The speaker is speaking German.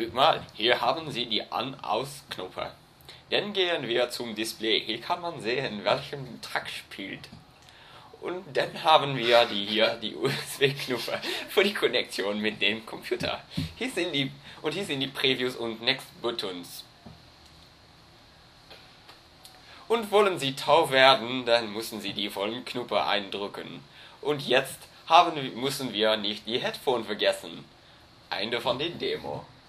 Guck mal, hier haben Sie die An-Aus-Knöpfe. Dann gehen wir zum Display. Hier kann man sehen, welchen Track spielt. Und dann haben wir hier die USB-Knöpfe für die Konnektion mit dem Computer. Hier sind die Previews und Next Buttons. Und wollen Sie taub werden, dann müssen Sie die vollen Knöpfe eindrücken. Und jetzt müssen wir nicht die Headphone vergessen. Ende von der Demo.